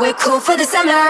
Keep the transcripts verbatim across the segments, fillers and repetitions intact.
We're cool for the summer.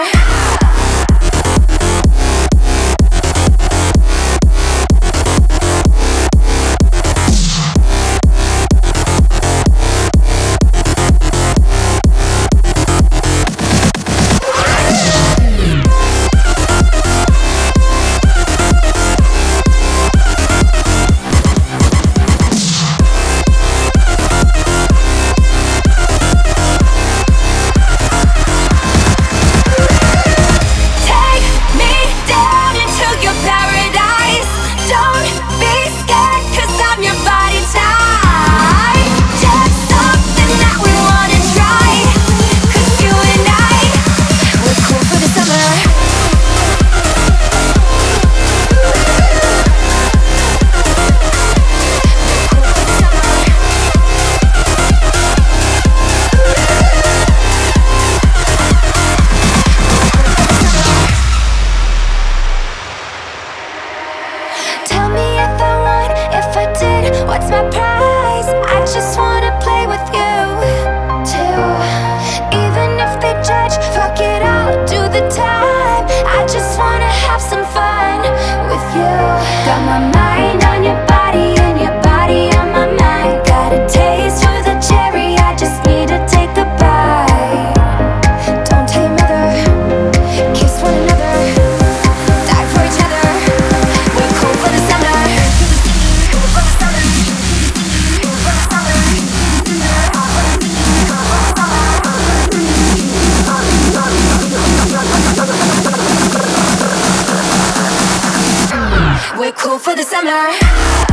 What's my prize? I just wanna play with you too. Even if they judge, fuck it, I'll do the time. I just wanna have some fun with you. Got my mind on your body and your body on my mind. Got a taste for the cherry, I just need to take a bite. Don't tell your mother, kiss one another, die for each other. We're cool for the summer. We're cool for the summer.